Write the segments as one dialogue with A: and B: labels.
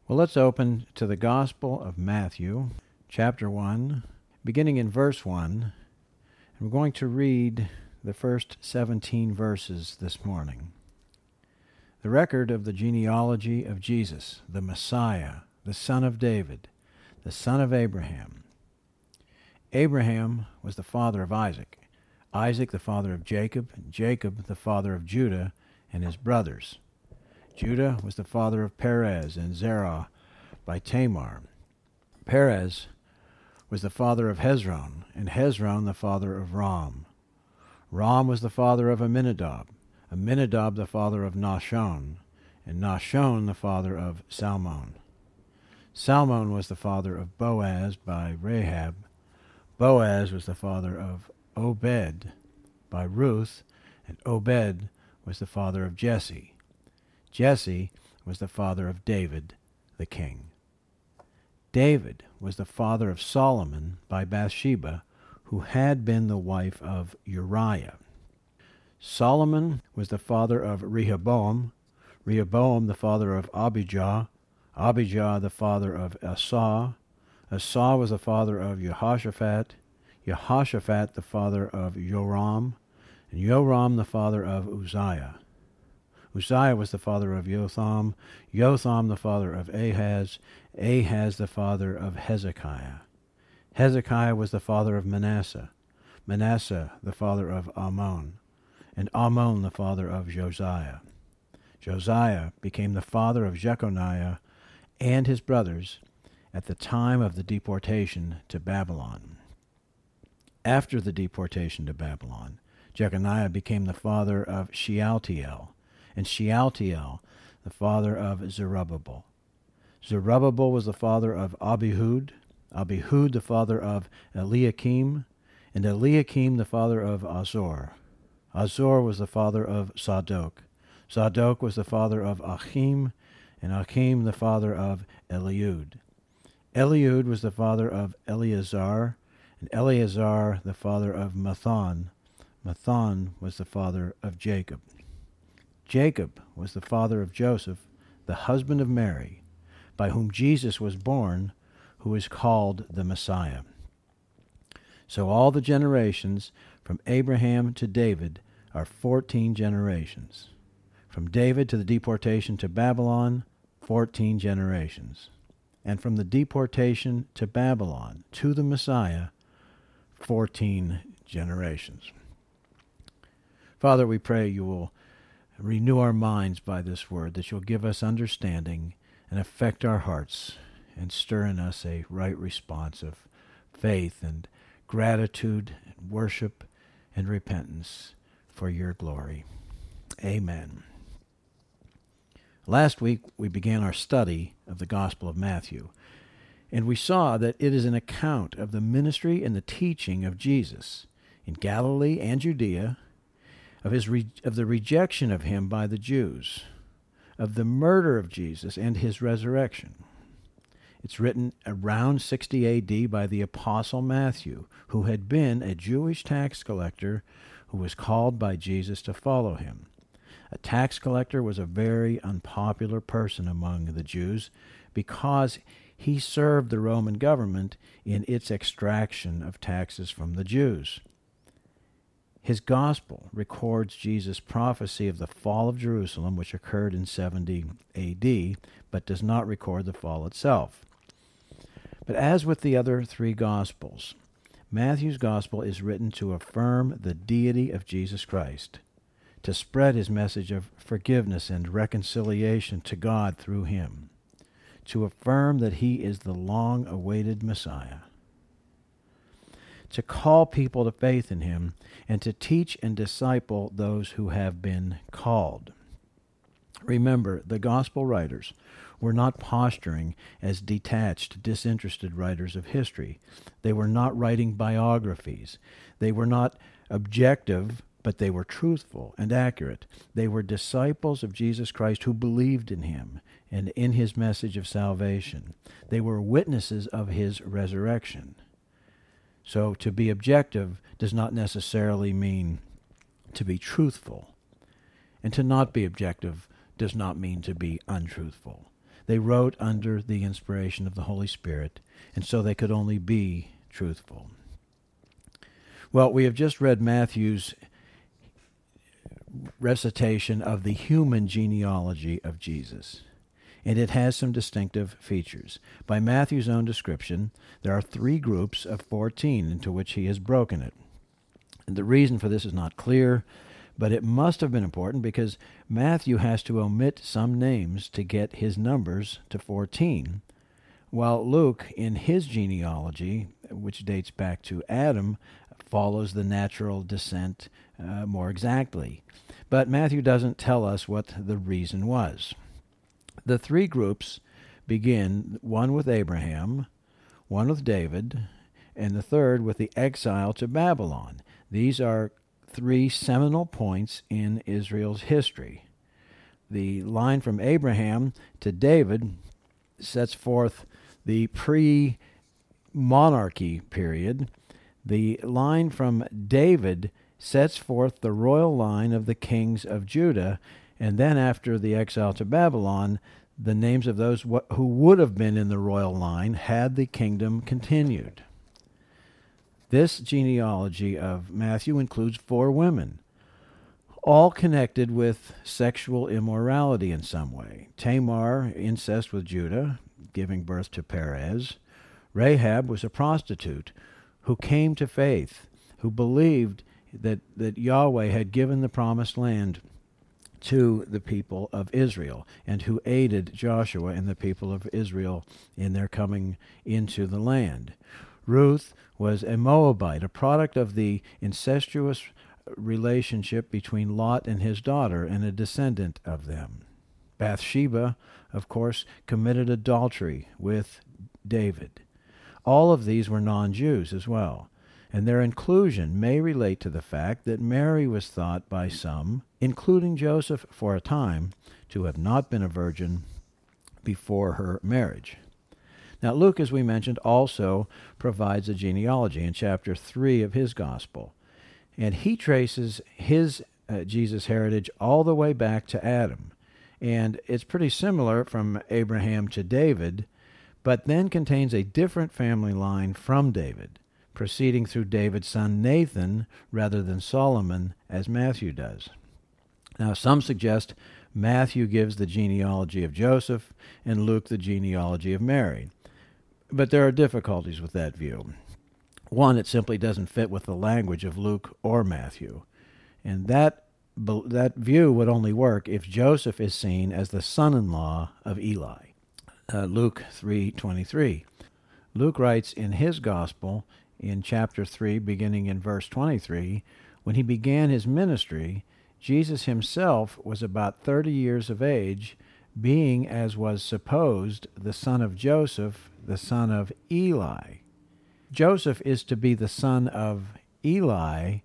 A: Well, let's open to the Gospel of Matthew, chapter 1, beginning in verse 1. And we're going to read the first 17 verses this morning. The record of the genealogy of Jesus, the Messiah, the son of David, the son of Abraham. Abraham was the father of Isaac, Isaac the father of Jacob, and Jacob the father of Judah and his brothers. Judah was the father of Perez and Zerah by Tamar. Perez was the father of Hezron, and Hezron the father of Ram. Ram was the father of Amminadab, Amminadab the father of Nahshon, and Nahshon the father of Salmon. Salmon was the father of Boaz by Rahab. Boaz was the father of Obed by Ruth, and Obed was the father of Jesse. Jesse was the father of David, the king. David was the father of Solomon by Bathsheba, who had been the wife of Uriah. Solomon was the father of Rehoboam, Rehoboam the father of Abijah, Abijah the father of Asa, Asa was the father of Jehoshaphat, Jehoshaphat the father of Joram, and Joram the father of Uzziah. Uzziah was the father of Jotham, Jotham the father of Ahaz, Ahaz the father of Hezekiah. Hezekiah was the father of Manasseh, Manasseh the father of Ammon, and Ammon the father of Josiah. Josiah became the father of Jeconiah and his brothers at the time of the deportation to Babylon. After the deportation to Babylon, Jeconiah became the father of Shealtiel, and Shealtiel the father of Zerubbabel. Zerubbabel was the father of Abihud, Abihud the father of Eliakim, and Eliakim the father of Azor. Azor was the father of Zadok. Zadok was the father of Achim, and Achim the father of Eliud. Eliud was the father of Eleazar, and Eleazar the father of Matthan. Matthan was the father of Jacob. Jacob was the father of Joseph, the husband of Mary, by whom Jesus was born, who is called the Messiah. So all the generations from Abraham to David are 14 generations. From David to the deportation to Babylon, 14 generations. And from the deportation to Babylon to the Messiah, 14 generations. Father, we pray you will renew our minds by this word, that you'll give us understanding and affect our hearts and stir in us a right response of faith and gratitude and worship and repentance for your glory. Amen. Last week we began our study of the Gospel of Matthew, and we saw that it is an account of the ministry and the teaching of Jesus in Galilee and Judea, of the rejection of him by the Jews, of the murder of Jesus and his resurrection. It's written around 60 A.D. by the Apostle Matthew, who had been a Jewish tax collector who was called by Jesus to follow him. A tax collector was a very unpopular person among the Jews because he served the Roman government in its extraction of taxes from the Jews. His gospel records Jesus' prophecy of the fall of Jerusalem, which occurred in 70 A.D., but does not record the fall itself. But as with the other three gospels, Matthew's gospel is written to affirm the deity of Jesus Christ, to spread his message of forgiveness and reconciliation to God through him, to affirm that he is the long-awaited Messiah, to call people to faith in him, and to teach and disciple those who have been called. Remember, the gospel writers were not posturing as detached, disinterested writers of history. They were not writing biographies. They were not objective, but they were truthful and accurate. They were disciples of Jesus Christ who believed in him and in his message of salvation. They were witnesses of his resurrection. So to be objective does not necessarily mean to be truthful. And to not be objective does not mean to be untruthful. They wrote under the inspiration of the Holy Spirit, and so they could only be truthful. Well, we have just read Matthew's recitation of the human genealogy of Jesus, and it has some distinctive features. By Matthew's own description, there are 3 groups of 14 into which he has broken it. And the reason for this is not clear, but it must have been important because Matthew has to omit some names to get his numbers to 14, while Luke, in his genealogy, which dates back to Adam, follows the natural descent more exactly. But Matthew doesn't tell us what the reason was. The 3 groups begin, one with Abraham, one with David, and the third with the exile to Babylon. These are 3 seminal points in Israel's history. The line from Abraham to David sets forth the pre-monarchy period. The line from David sets forth the royal line of the kings of Judah, and then after the exile to Babylon, the names of those who would have been in the royal line had the kingdom continued. This genealogy of Matthew includes 4 women, all connected with sexual immorality in some way. Tamar, incest with Judah, giving birth to Perez. Rahab was a prostitute who came to faith, who believed that Yahweh had given the promised land to the people of Israel, and who aided Joshua and the people of Israel in their coming into the land. Ruth was a Moabite, a product of the incestuous relationship between Lot and his daughter, and a descendant of them. Bathsheba, of course, committed adultery with David. All of these were non-Jews as well, and their inclusion may relate to the fact that Mary was thought by some, including Joseph for a time, to have not been a virgin before her marriage. Now, Luke, as we mentioned, also provides a genealogy in chapter 3 of his gospel, and he traces his Jesus' heritage all the way back to Adam, and it's pretty similar from Abraham to David, but then contains a different family line from David, proceeding through David's son Nathan rather than Solomon, as Matthew does. Now, some suggest Matthew gives the genealogy of Joseph and Luke the genealogy of Mary. But there are difficulties with that view. One, it simply doesn't fit with the language of Luke or Matthew. And that view would only work if Joseph is seen as the son-in-law of Eli. Luke 3:23. Luke writes in his gospel in chapter 3, beginning in verse 23, when he began his ministry, Jesus himself was about 30 years of age, being, as was supposed, the son of Joseph, the son of Eli. Joseph is to be the son of Eli,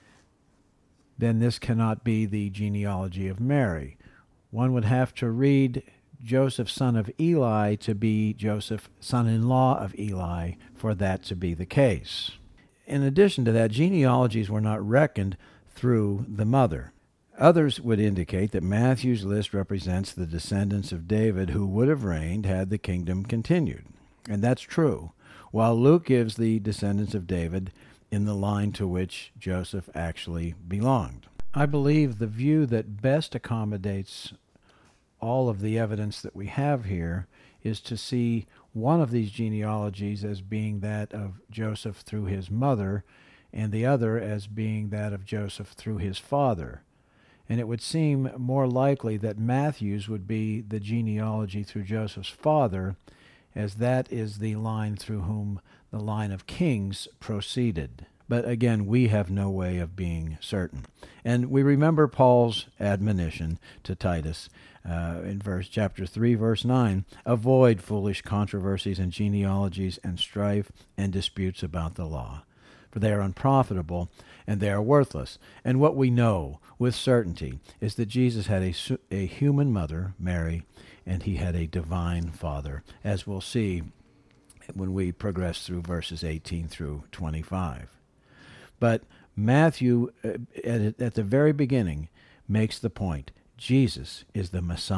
A: then this cannot be the genealogy of Mary. One would have to read Joseph, son of Eli, to be Joseph, son-in-law of Eli, for that to be the case. In addition to that, genealogies were not reckoned through the mother. Others would indicate that Matthew's list represents the descendants of David who would have reigned had the kingdom continued. And that's true, while Luke gives the descendants of David in the line to which Joseph actually belonged. I believe the view that best accommodates all of the evidence that we have here is to see one of these genealogies as being that of Joseph through his mother, and the other as being that of Joseph through his father. And it would seem more likely that Matthew's would be the genealogy through Joseph's father, as that is the line through whom the line of kings proceeded. But again, we have no way of being certain. And we remember Paul's admonition to Titus in chapter 3, verse 9, avoid foolish controversies and genealogies and strife and disputes about the law, for they are unprofitable and they are worthless. And what we know with certainty is that Jesus had a human mother, Mary, and he had a divine father, as we'll see when we progress through verses 18 through 25. But Matthew, at the very beginning, makes the point, Jesus is the Messiah.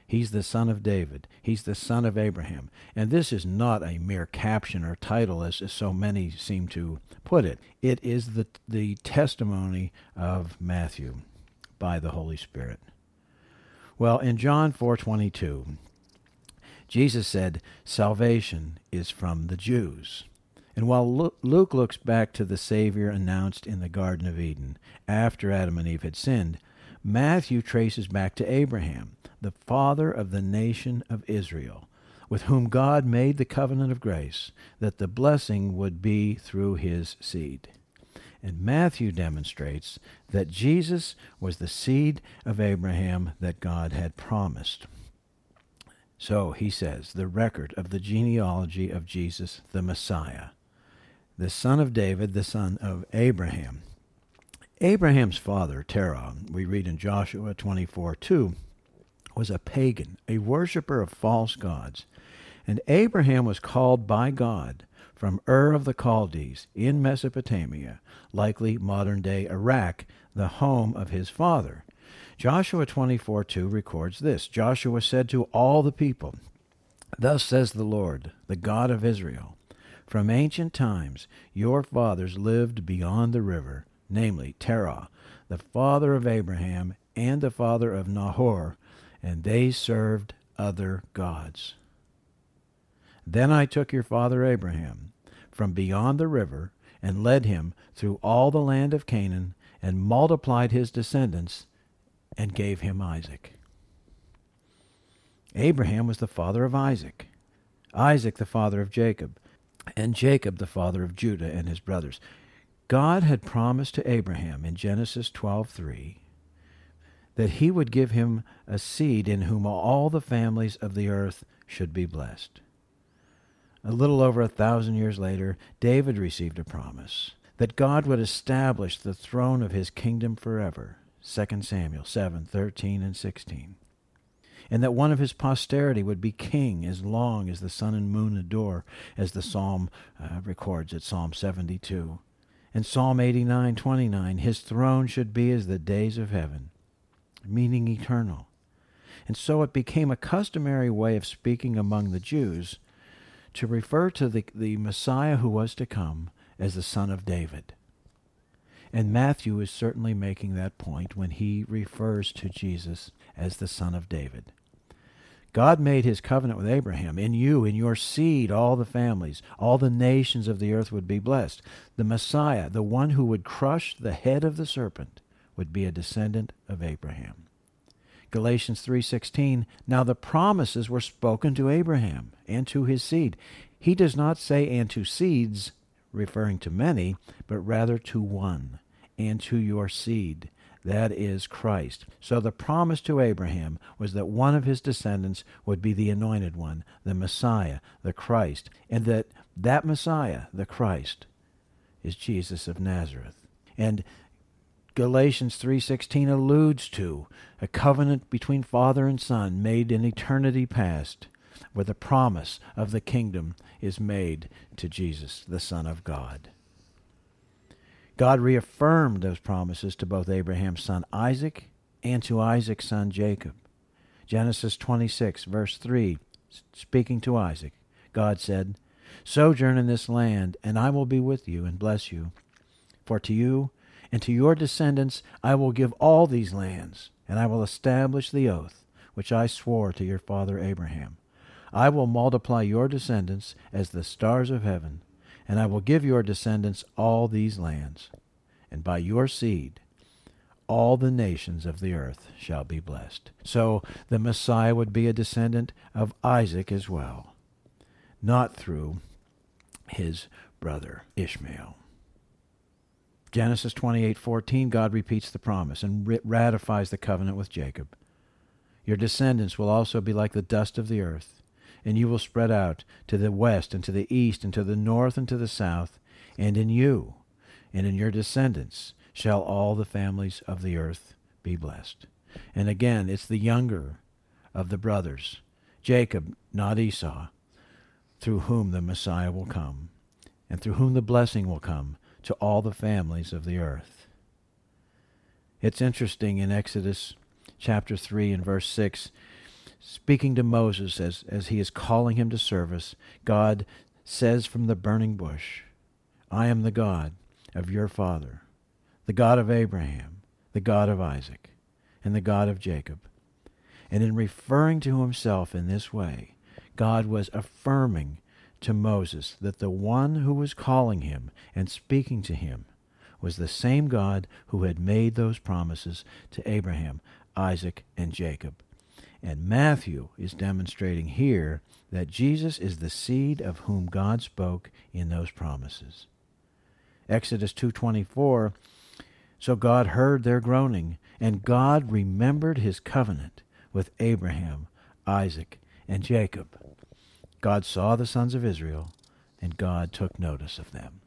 A: He's the son of David. He's the son of Abraham. And this is not a mere caption or title, as so many seem to put it. It is the testimony of Matthew by the Holy Spirit. Well, in John 4:22, Jesus said, "Salvation is from the Jews." And while Luke looks back to the Savior announced in the Garden of Eden after Adam and Eve had sinned, Matthew traces back to Abraham, the father of the nation of Israel, with whom God made the covenant of grace, that the blessing would be through his seed. And Matthew demonstrates that Jesus was the seed of Abraham that God had promised. So, he says, the record of the genealogy of Jesus, the Messiah, the son of David, the son of Abraham. Abraham's father, Terah, we read in Joshua 24:2, was a pagan, a worshiper of false gods. And Abraham was called by God from Ur of the Chaldees in Mesopotamia, likely modern-day Iraq, the home of his father. Joshua 24:2 records this. Joshua said to all the people, "Thus says the Lord, the God of Israel, from ancient times your fathers lived beyond the river, namely Terah, the father of Abraham and the father of Nahor, and they served other gods. Then I took your father Abraham from beyond the river and led him through all the land of Canaan and multiplied his descendants and gave him Isaac." Abraham was the father of Isaac, Isaac the father of Jacob, and Jacob the father of Judah and his brothers. God had promised to Abraham in Genesis 12:3 that he would give him a seed in whom all the families of the earth should be blessed. A little over 1,000 years later, David received a promise that God would establish the throne of his kingdom forever, 2 Samuel 7:13 and 16, and that one of his posterity would be king as long as the sun and moon adore, as the psalm records at Psalm 72. And Psalm 89:29, his throne should be as the days of heaven, meaning eternal. And so it became a customary way of speaking among the Jews to refer to the Messiah who was to come as the son of David. And Matthew is certainly making that point when he refers to Jesus as the son of David. God made his covenant with Abraham. In you, in your seed, all the families, all the nations of the earth would be blessed. The Messiah, the one who would crush the head of the serpent, would be a descendant of Abraham. Galatians 3:16, now the promises were spoken to Abraham and to his seed. He does not say and to seeds, referring to many, but rather to one, and to your seed. That is Christ. So the promise to Abraham was that one of his descendants would be the anointed one, the Messiah, the Christ, and that Messiah, the Christ, is Jesus of Nazareth. And Galatians 3:16 alludes to a covenant between Father and Son made in eternity past, where the promise of the kingdom is made to Jesus, the Son of God. God reaffirmed those promises to both Abraham's son Isaac and to Isaac's son Jacob. Genesis 26, verse 3, speaking to Isaac, God said, sojourn in this land, and I will be with you and bless you. For to you and to your descendants I will give all these lands, and I will establish the oath which I swore to your father Abraham. I will multiply your descendants as the stars of heaven, and I will give your descendants all these lands, and by your seed all the nations of the earth shall be blessed. So the Messiah would be a descendant of Isaac as well, not through his brother Ishmael. Genesis 28:14, God repeats the promise and ratifies the covenant with Jacob. Your descendants will also be like the dust of the earth, and you will spread out to the west and to the east and to the north and to the south, and in you and in your descendants shall all the families of the earth be blessed. And again, it's the younger of the brothers, Jacob, not Esau, through whom the Messiah will come, and through whom the blessing will come to all the families of the earth. It's interesting in Exodus chapter 3 and verse 6, speaking to Moses as he is calling him to service, God says from the burning bush, I am the God of your father, the God of Abraham, the God of Isaac, and the God of Jacob. And in referring to himself in this way, God was affirming to Moses that the one who was calling him and speaking to him was the same God who had made those promises to Abraham, Isaac, and Jacob. And Matthew is demonstrating here that Jesus is the seed of whom God spoke in those promises. Exodus 2:24, so God heard their groaning, and God remembered his covenant with Abraham, Isaac, and Jacob. God saw the sons of Israel, and God took notice of them.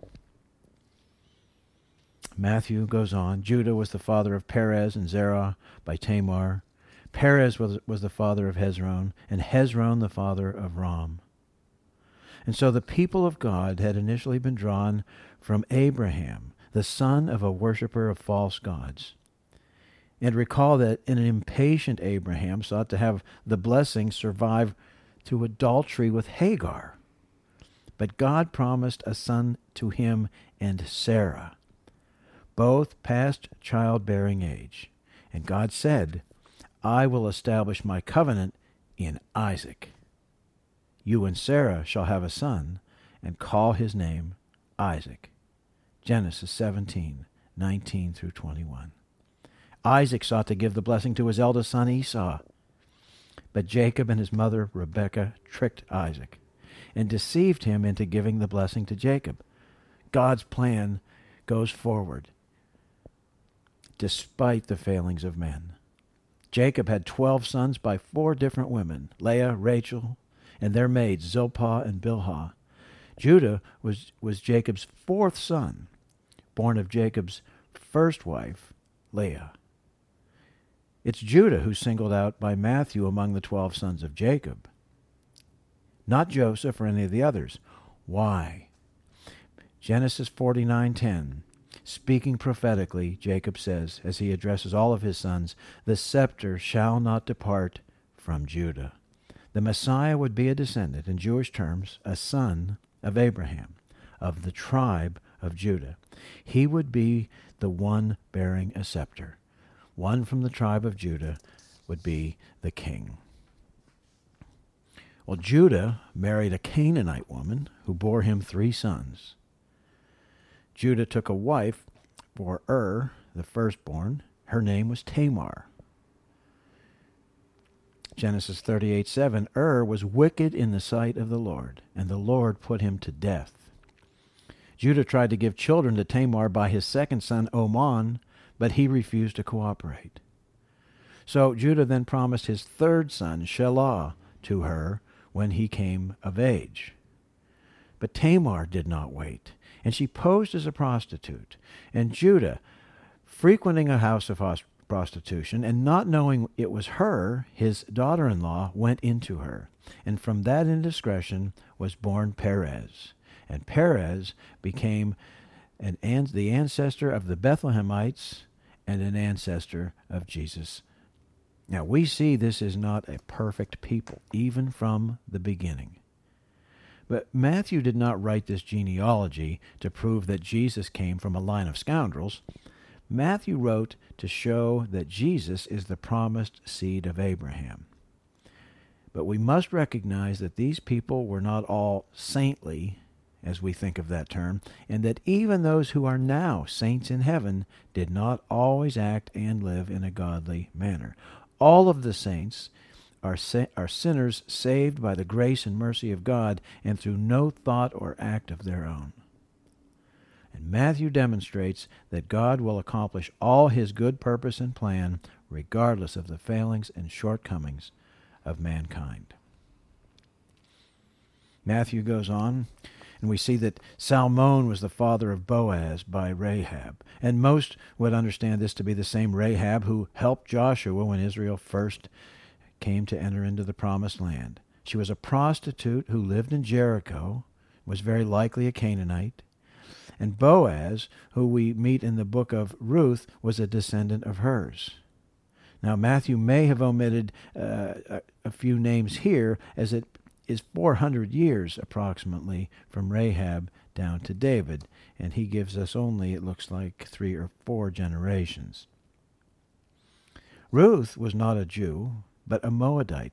A: Matthew goes on, Judah was the father of Perez and Zerah by Tamar. Perez was the father of Hezron, and Hezron the father of Ram. And so the people of God had initially been drawn from Abraham, the son of a worshiper of false gods. And recall that an impatient Abraham sought to have the blessing survive through adultery with Hagar. But God promised a son to him and Sarah, both past childbearing age. And God said, I will establish my covenant in Isaac. You and Sarah shall have a son, and call his name Isaac. Genesis 17:19 through 21. Isaac sought to give the blessing to his eldest son Esau. But Jacob and his mother Rebekah tricked Isaac and deceived him into giving the blessing to Jacob. God's plan goes forward despite the failings of men. Jacob had 12 sons by 4 different women, Leah, Rachel, and their maids, Zilpah and Bilhah. Judah was Jacob's 4th son, born of Jacob's first wife, Leah. It's Judah who's singled out by Matthew among the 12 sons of Jacob, not Joseph or any of the others. Why? Genesis 49:10. Speaking prophetically, Jacob says, as he addresses all of his sons, the scepter shall not depart from Judah. The Messiah would be a descendant, in Jewish terms, a son of Abraham, of the tribe of Judah. He would be the one bearing a scepter. One from the tribe of Judah would be the king. Well, Judah married a Canaanite woman who bore him 3 sons. Judah took a wife for the firstborn. Her name was Tamar. Genesis 38:7, was wicked in the sight of the Lord, and the Lord put him to death. Judah tried to give children to Tamar by his second son, Oman, but he refused to cooperate. So Judah then promised his 3rd son, Shelah, to her when he came of age. But Tamar did not wait, and she posed as a prostitute. And Judah, frequenting a house of prostitution, and not knowing it was her, his daughter-in-law, went into her. And from that indiscretion was born Perez. And Perez became the ancestor of the Bethlehemites and an ancestor of Jesus. Now we see this is not a perfect people, even from the beginning. But Matthew did not write this genealogy to prove that Jesus came from a line of scoundrels. Matthew wrote to show that Jesus is the promised seed of Abraham. But we must recognize that these people were not all saintly, as we think of that term, and that even those who are now saints in heaven did not always act and live in a godly manner. All of the saints are sinners saved by the grace and mercy of God and through no thought or act of their own. And Matthew demonstrates that God will accomplish all his good purpose and plan regardless of the failings and shortcomings of mankind. Matthew goes on, and we see that Salmon was the father of Boaz by Rahab. And most would understand this to be the same Rahab who helped Joshua when Israel first came to enter into the promised land. She was a prostitute who lived in Jericho, was very likely a Canaanite. And Boaz, who we meet in the book of Ruth, was a descendant of hers. Now, Matthew may have omitted a few names here, as it is 400 years approximately from Rahab down to David, and he gives us only, it looks like, 3 or 4 generations. Ruth was not a Jew, but a Moabite,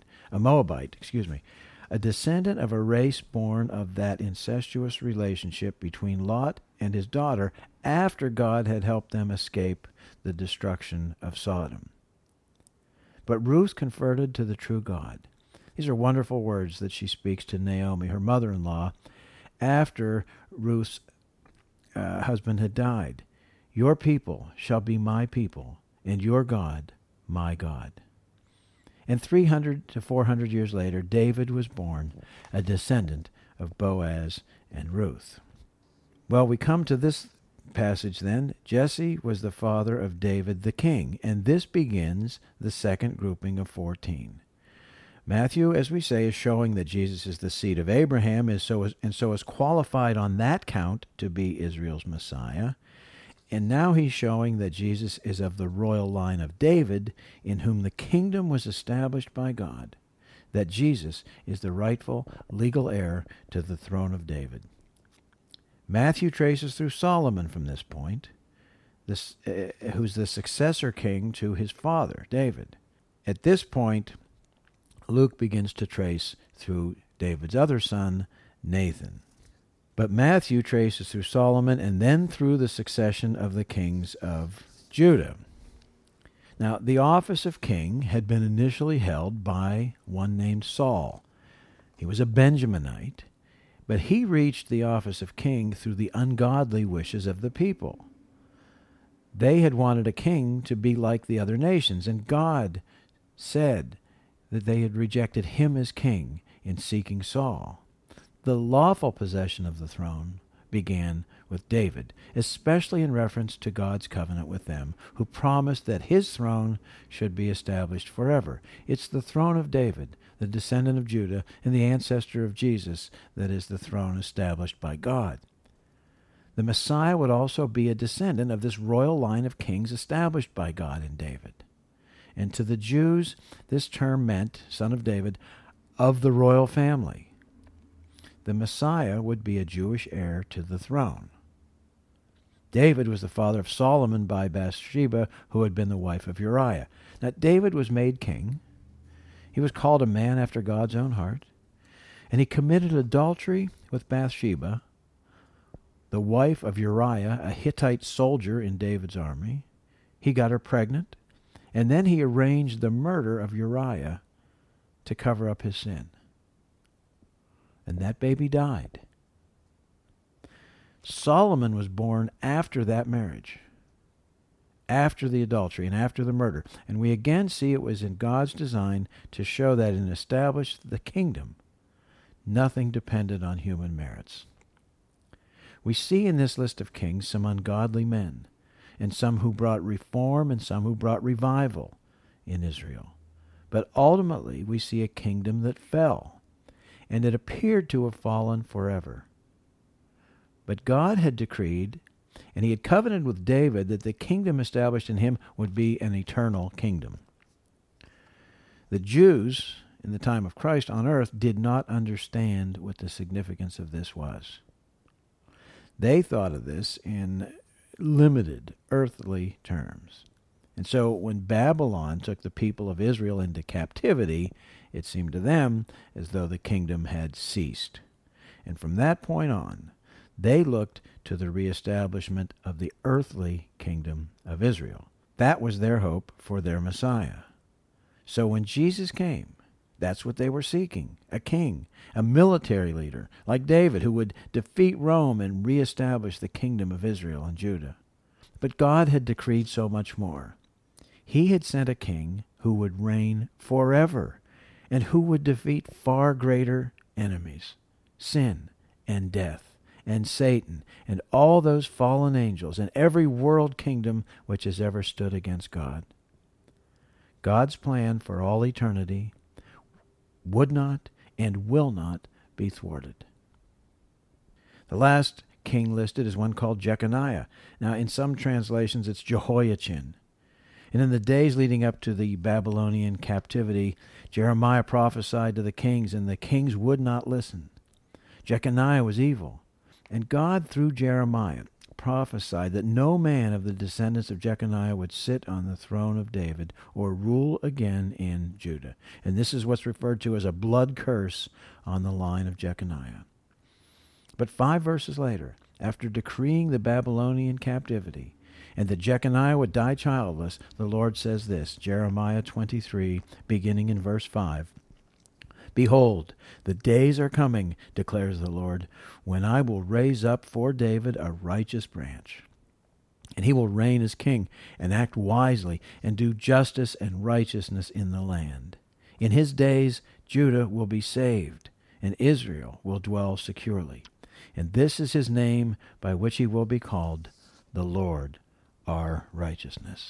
A: a descendant of a race born of that incestuous relationship between Lot and his daughter after God had helped them escape the destruction of Sodom. But Ruth converted to the true God. These are wonderful words that she speaks to Naomi, her mother-in-law, after Ruth's husband had died. Your people shall be my people, and your God my God. And 300 to 400 years later, David was born, a descendant of Boaz and Ruth. Well, we come to this passage then. Jesse was the father of David the king, and this begins the second grouping of 14. Matthew, as we say, is showing that Jesus is the seed of Abraham, and so is qualified on that count to be Israel's Messiah. And now he's showing that Jesus is of the royal line of David, in whom the kingdom was established by God, that Jesus is the rightful legal heir to the throne of David. Matthew traces through Solomon from this point, who's the successor king to his father, David. At this point, Luke begins to trace through David's other son, Nathan. But Matthew traces through Solomon and then through the succession of the kings of Judah. Now, the office of king had been initially held by one named Saul. He was a Benjaminite, but he reached the office of king through the ungodly wishes of the people. They had wanted a king to be like the other nations, and God said that they had rejected him as king in seeking Saul. The lawful possession of the throne began with David, especially in reference to God's covenant with them, who promised that his throne should be established forever. It's the throne of David, the descendant of Judah, and the ancestor of Jesus, that is the throne established by God. The Messiah would also be a descendant of this royal line of kings established by God in David. And to the Jews, this term meant, son of David, of the royal family. The Messiah would be a Jewish heir to the throne. David was the father of Solomon by Bathsheba, who had been the wife of Uriah. Now, David was made king. He was called a man after God's own heart. And he committed adultery with Bathsheba, the wife of Uriah, a Hittite soldier in David's army. He got her pregnant, and then he arranged the murder of Uriah to cover up his sin. And that baby died. Solomon was born after that marriage, after the adultery and after the murder. And we again see it was in God's design to show that in establishing the kingdom, nothing depended on human merits. We see in this list of kings some ungodly men, and some who brought reform and some who brought revival in Israel. But ultimately we see a kingdom that fell, and it appeared to have fallen forever. But God had decreed, and he had covenanted with David, that the kingdom established in him would be an eternal kingdom. The Jews, in the time of Christ on earth, did not understand what the significance of this was. They thought of this in limited earthly terms. And so when Babylon took the people of Israel into captivity, it seemed to them as though the kingdom had ceased. And from that point on, they looked to the reestablishment of the earthly kingdom of Israel. That was their hope for their Messiah. So when Jesus came, that's what they were seeking, a king, a military leader like David, who would defeat Rome and reestablish the kingdom of Israel and Judah. But God had decreed so much more. He had sent a king who would reign forever and who would defeat far greater enemies, sin and death and Satan and all those fallen angels and every world kingdom which has ever stood against God. God's plan for all eternity would not and will not be thwarted. The last king listed is one called Jeconiah. Now, in some translations, it's Jehoiachin. And in the days leading up to the Babylonian captivity, Jeremiah prophesied to the kings, and the kings would not listen. Jeconiah was evil, and God, through Jeremiah, prophesied that no man of the descendants of Jeconiah would sit on the throne of David or rule again in Judah. And this is what's referred to as a blood curse on the line of Jeconiah. But 5 verses later, after decreeing the Babylonian captivity, and that Jeconiah would die childless, the Lord says this, Jeremiah 23, beginning in verse 5. Behold, the days are coming, declares the Lord, when I will raise up for David a righteous branch. And he will reign as king, and act wisely, and do justice and righteousness in the land. In his days Judah will be saved, and Israel will dwell securely. And this is his name by which he will be called, the Lord our righteousness.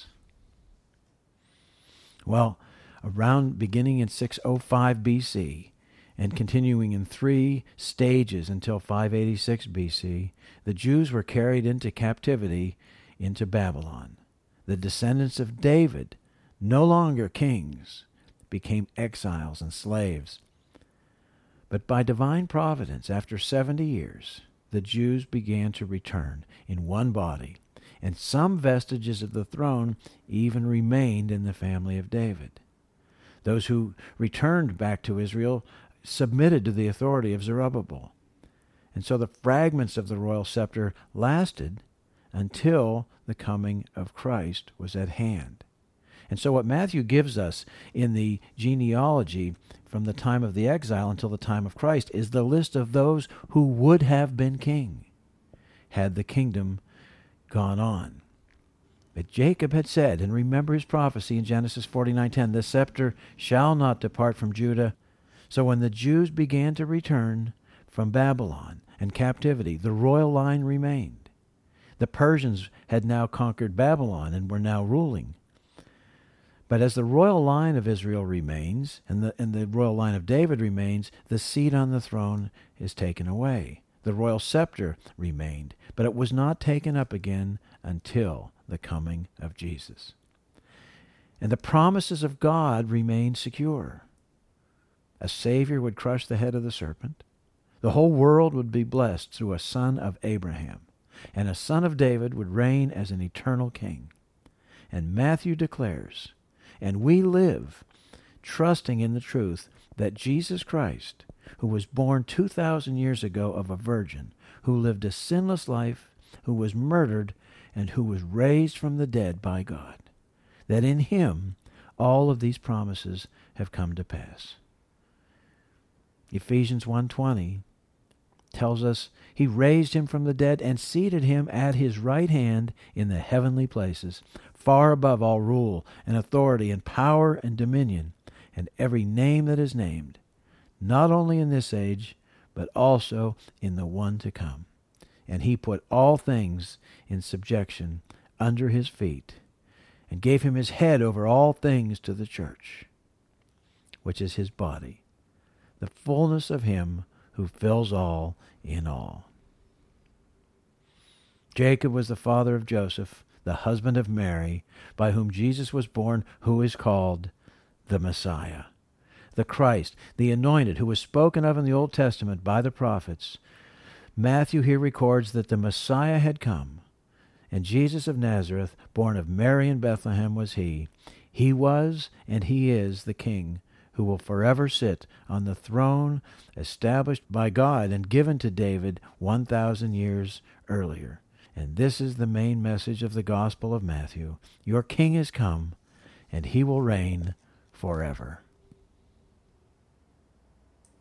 A: Well, around beginning in 605 BC and continuing in 3 stages until 586 BC, the Jews were carried into captivity into Babylon. The descendants of David, no longer kings, became exiles and slaves. But by divine providence, after 70 years, the Jews began to return in one body, and some vestiges of the throne even remained in the family of David. Those who returned back to Israel submitted to the authority of Zerubbabel. And so the fragments of the royal scepter lasted until the coming of Christ was at hand. And so what Matthew gives us in the genealogy from the time of the exile until the time of Christ is the list of those who would have been king had the kingdom gone on. But Jacob had said, and remember his prophecy in Genesis 49:10, the scepter shall not depart from Judah. So when the Jews began to return from Babylon and captivity, the royal line remained. The Persians had now conquered Babylon and were now ruling. But as the royal line of Israel remains, and the royal line of David remains, the seat on the throne is taken away. The royal scepter remained, but it was not taken up again until the coming of Jesus. And the promises of God remained secure. A Savior would crush the head of the serpent. The whole world would be blessed through a son of Abraham, and a son of David would reign as an eternal king. And Matthew declares, and we live trusting in the truth that Jesus Christ, who was born 2,000 years ago of a virgin, who lived a sinless life, who was murdered, and who was raised from the dead by God, that in him all of these promises have come to pass. Ephesians 1:20 tells us he raised him from the dead and seated him at his right hand in the heavenly places, far above all rule and authority and power and dominion, and every name that is named, not only in this age, but also in the one to come. And he put all things in subjection under his feet, and gave him his head over all things to the church, which is his body, the fullness of him who fills all in all. Jacob was the father of Joseph, the husband of Mary, by whom Jesus was born, who is called the Messiah, the Christ, the anointed, who was spoken of in the Old Testament by the prophets. Matthew here records that the Messiah had come, and Jesus of Nazareth, born of Mary in Bethlehem, was he. He was and he is the King who will forever sit on the throne established by God and given to David 1,000 years earlier. And this is the main message of the Gospel of Matthew. Your King is come, and he will reign forever.